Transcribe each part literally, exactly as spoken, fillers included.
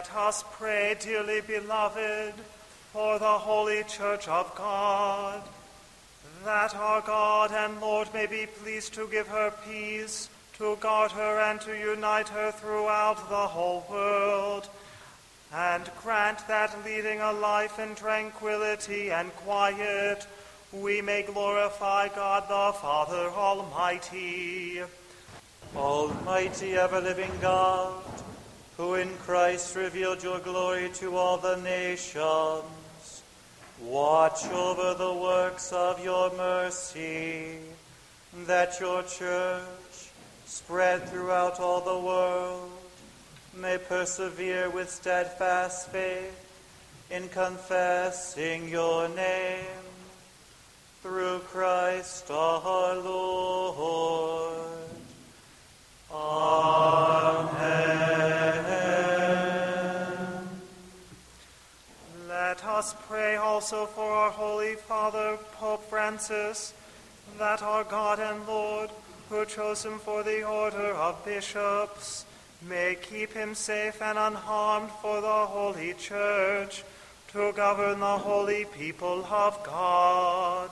Let us pray, dearly beloved, for the holy church of God, that our God and Lord may be pleased to give her peace, to guard her and to unite her throughout the whole world, and grant that, leading a life in tranquility and quiet, we may glorify God the Father Almighty. Almighty, ever-living God, who in Christ revealed your glory to all the nations, watch over the works of your mercy, that your church, spread throughout all the world, may persevere with steadfast faith in confessing your name, through Christ our Lord. Amen. Let us pray also for our Holy Father, Pope Francis, that our God and Lord, who chose him for the order of bishops, may keep him safe and unharmed for the Holy Church, to govern the holy people of God.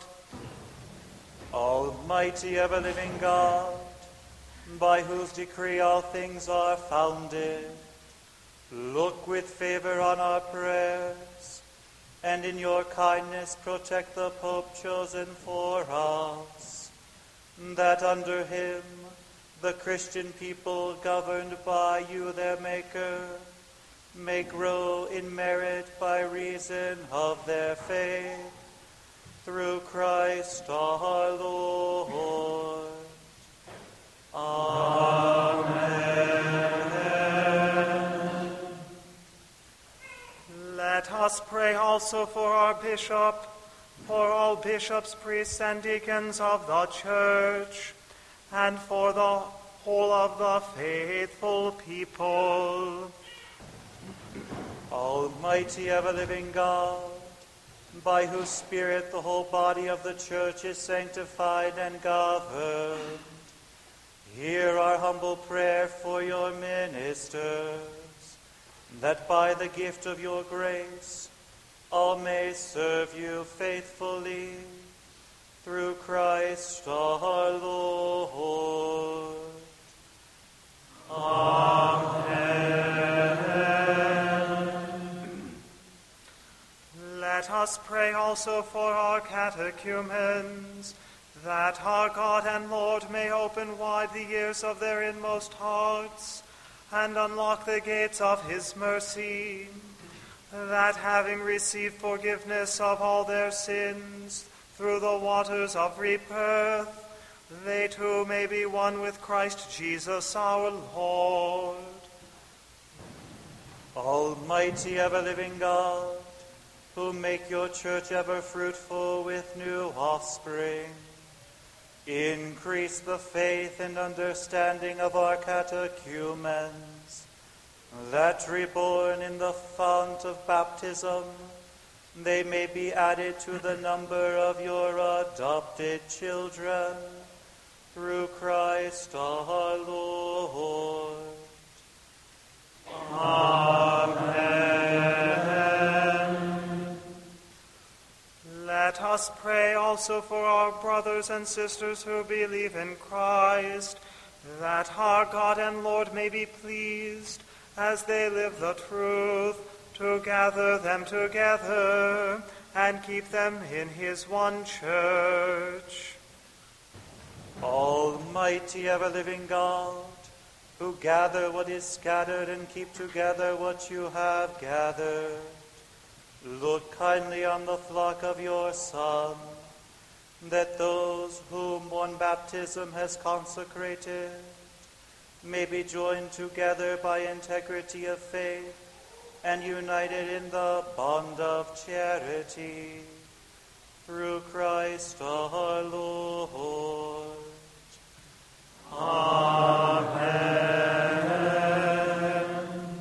Almighty, ever-living God, by whose decree all things are founded, look with favor on our prayers, and in your kindness protect the Pope chosen for us, that under him the Christian people, governed by you, their Maker, may grow in merit by reason of their faith, through Christ our Lord. Amen. Let us pray also for our bishop, for all bishops, priests, and deacons of the church, and for the whole of the faithful people. Almighty, ever-living God, by whose Spirit the whole body of the church is sanctified and governed, hear our humble prayer for your ministers, that by the gift of your grace all may serve you faithfully, through Christ our Lord. Amen. Let us pray also for our catechumens, that our God and Lord may open wide the ears of their inmost hearts, and unlock the gates of his mercy, that having received forgiveness of all their sins through the waters of rebirth, they too may be one with Christ Jesus our Lord. Almighty, ever-living God, who make your church ever fruitful with new offspring, increase the faith and understanding of our catechumens, that reborn in the fount of baptism, they may be added to the number of your adopted children, through Christ our Lord. Amen. Let us pray also for our brothers and sisters who believe in Christ, that our God and Lord may be pleased, as they live the truth, to gather them together and keep them in his one church. Almighty, ever-living God, who gather what is scattered and keep together what you have gathered, look kindly on the flock of your Son, that those whom one baptism has consecrated may be joined together by integrity of faith and united in the bond of charity, through Christ our Lord. Amen.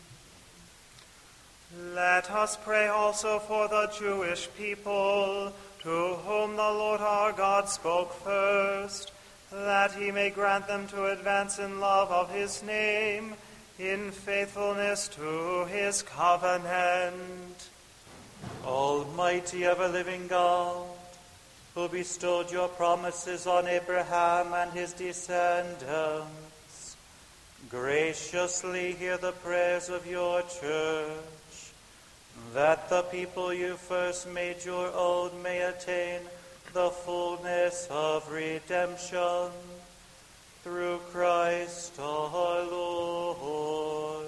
Let us pray also for the Jewish people, to whom the Lord our God spoke first, that he may grant them to advance in love of his name, in faithfulness to his covenant. Almighty ever-living God, who bestowed your promises on Abraham and his descendants, graciously hear the prayers of your church, that the people you first made your own may attain the fullness of redemption, through Christ our Lord.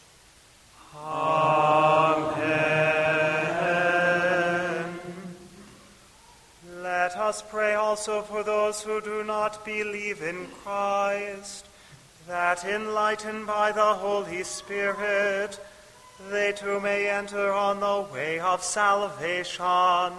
Amen. Let us pray also for those who do not believe in Christ, that enlightened by the Holy Spirit, they too may enter on the way of salvation.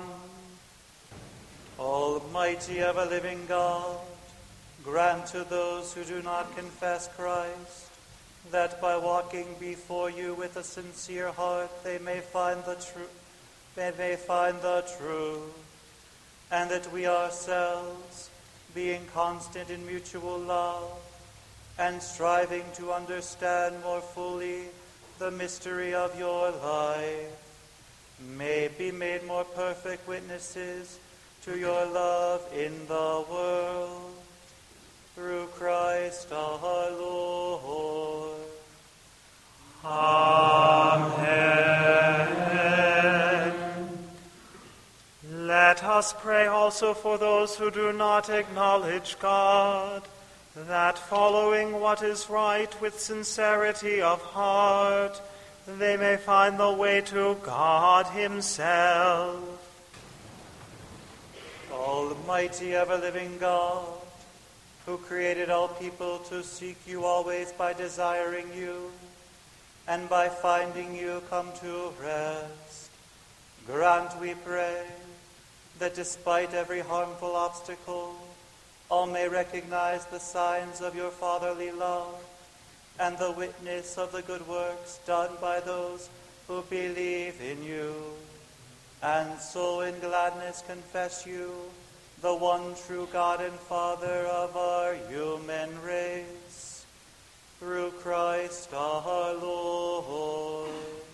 Almighty ever-living God, grant to those who do not confess Christ, that by walking before you with a sincere heart they may find the truth, they may find the truth, and that we ourselves, being constant in mutual love, and striving to understand more fully the mystery of your life, may be made more perfect witnesses to your love in the world, through Christ our Lord. Amen. Let us pray also for those who do not acknowledge God, that following what is right with sincerity of heart, they may find the way to God himself. Almighty ever-living God, who created all people to seek you always by desiring you, and by finding you come to rest, grant, we pray, that despite every harmful obstacle, all may recognize the signs of your fatherly love and the witness of the good works done by those who believe in you, and so in gladness confess you, the one true God and Father of our human race, through Christ our Lord.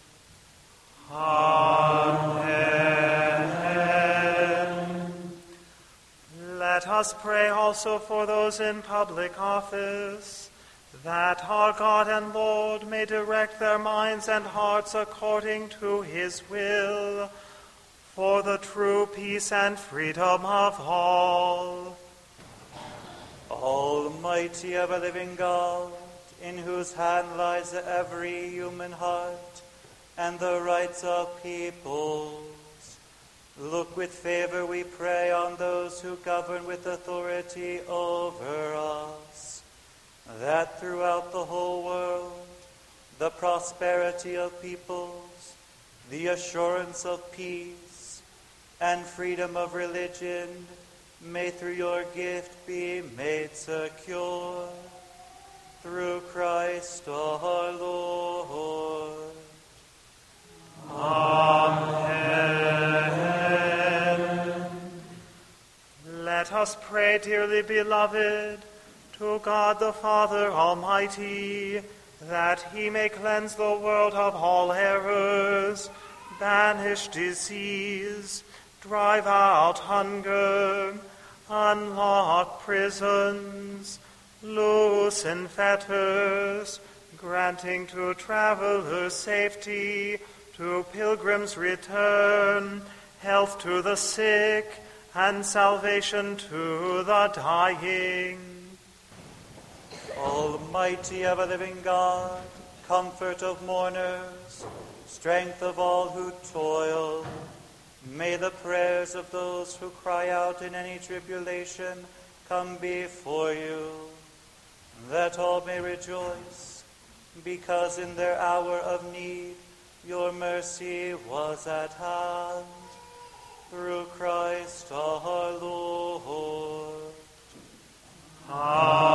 Amen. Let us pray also for those in public office, that our God and Lord may direct their minds and hearts according to his will, for the true peace and freedom of all. Almighty ever-living God, in whose hand lies every human heart and the rights of peoples, look with favor, we pray, on those who govern with authority over us, that throughout the whole world the prosperity of peoples, the assurance of peace, and freedom of religion may through your gift be made secure, through Christ our Lord. Amen. Let us pray, dearly beloved, to God the Father Almighty, that he may cleanse the world of all errors, banish disease, drive out hunger, unlock prisons, loosen fetters, granting to travelers safety, to pilgrims return, health to the sick, and salvation to the dying. Almighty ever-living God, comfort of mourners, strength of all who toil, may the prayers of those who cry out in any tribulation come before you, that all may rejoice, because in their hour of need your mercy was at hand, through Christ our Lord. Amen.